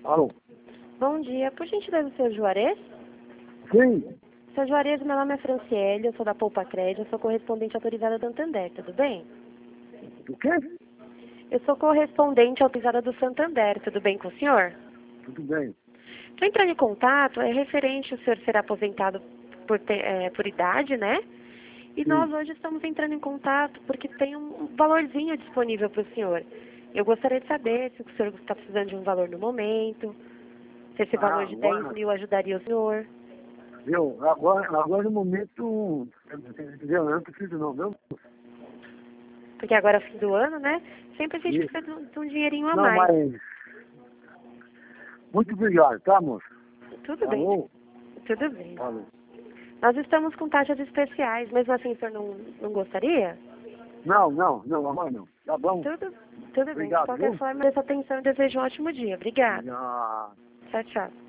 Alô? Bom dia. Por gentileza, seu Juarez? Sim. Seu Juarez, meu nome é Franciele, eu sou da Poupa Crédito, eu sou correspondente autorizada do Santander, tudo bem? O quê? Eu sou correspondente autorizada do Santander, tudo bem com o senhor? Tudo bem. Estou entrando em contato, é referente o senhor ser aposentado por idade, né? E Sim. nós hoje estamos entrando em contato porque tem um valorzinho disponível para o senhor. Eu gostaria de saber se o senhor está precisando de um valor no momento, se esse valor de 10 Agora, mil ajudaria o senhor. viu? Agora no momento, entendeu? Eu não preciso não, viu? Porque agora é fim do ano, né? Sempre a gente Isso. precisa de um dinheirinho a Não, mais. mas... Muito obrigado, tá, moço? Tudo bem, Alô? tudo bem. Alô? Nós estamos com taxas especiais, mesmo assim o senhor não gostaria? Não, agora não. Tá bom? Tudo bem. De Obrigado, qualquer viu? forma, essa atenção e desejo um ótimo dia. Obrigada. Ah. Tchau, tchau.